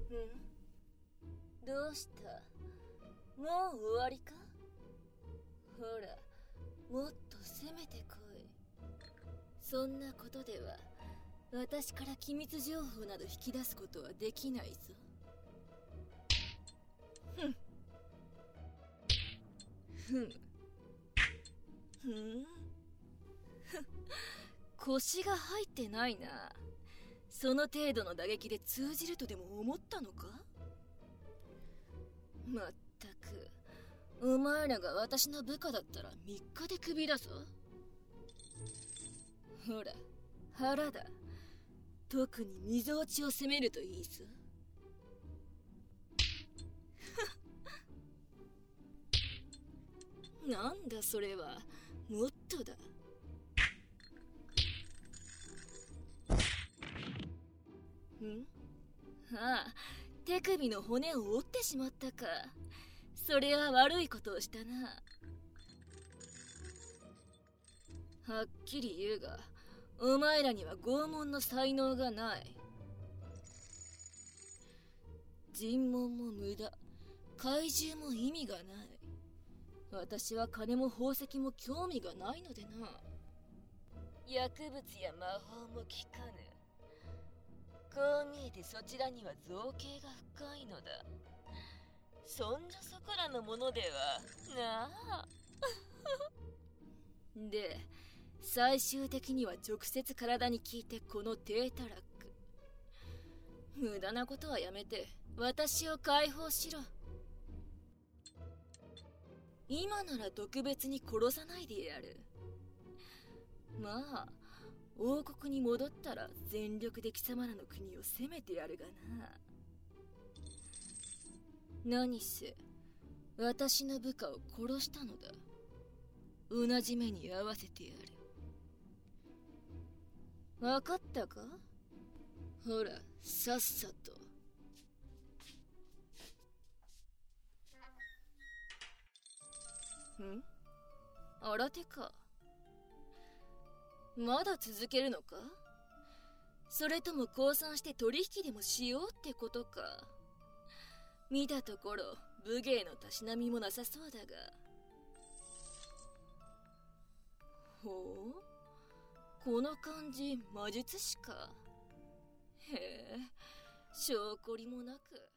どうした？もう終わりか？ほら、もっと攻めてこい。そんなことでは私から機密情報など引き出すことはできないぞ。ふんふんふん腰が入ってないな。その程度の打撃で通じるとでも思ったのか？まったく、お前らが私の部下だったら3日でクビだぞ。ほら、腹だ。特に溝落ちを攻めるといいぞ。なんだそれは。もっとだ。ああ、手首の骨を折ってしまったか。それは悪いことをしたな。はっきり言うが、お前らには拷問の才能がない。尋問も無駄、怪獣も意味がない。私は金も宝石も興味がないのでな。薬物や魔法も効かぬ。こう見えてそちらには造形が深いのだ。そんじょそこらのものではなあ。で、最終的には直接体に効いてこの低たらく。無駄なことはやめて私を解放しろ。今なら特別に殺さないでやる。まあ、王国に戻ったら全力で貴様らの国を攻めてやるがな。何せ私の部下を殺したのだ。同じ目に合わせてやる。分かったか？ほら、さっさと。新手か。まだ続けるのか？それとも降参して取引でもしようってことか。見たところ武芸のたしなみもなさそうだが。ほう、この感じ魔術師か。へえ、証拠りもなく。